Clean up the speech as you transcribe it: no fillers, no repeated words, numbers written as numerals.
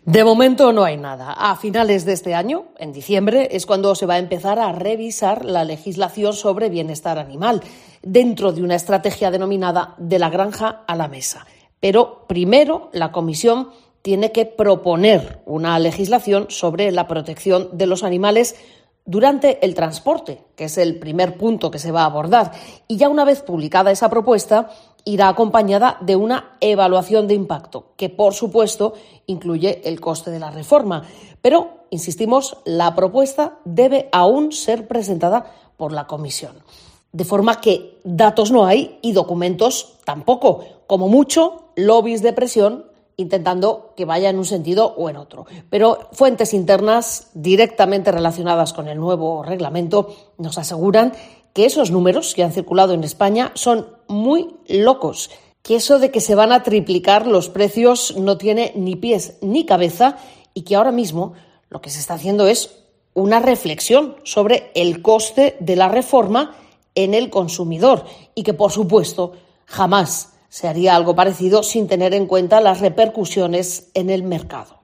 De momento no hay nada. A finales de este año, en diciembre, es cuando se va a empezar a revisar la legislación sobre bienestar animal, dentro de una estrategia denominada de la granja a la mesa. Pero primero la Comisión tiene que proponer una legislación sobre la protección de los animales durante el transporte, que es el primer punto que se va a abordar. Y ya una vez publicada esa propuesta, irá acompañada de una evaluación de impacto, que por supuesto incluye el coste de la reforma. Pero, insistimos, la propuesta debe aún ser presentada por la Comisión. De forma que datos no hay y documentos tampoco. Como mucho, lobbies de presión intentando que vaya en un sentido o en otro. Pero fuentes internas directamente relacionadas con el nuevo reglamento nos aseguran que esos números que han circulado en España son muy locos, que eso de que se van a triplicar los precios no tiene ni pies ni cabeza y que ahora mismo lo que se está haciendo es una reflexión sobre el coste de la reforma en el consumidor y que, por supuesto, jamás se haría algo parecido sin tener en cuenta las repercusiones en el mercado.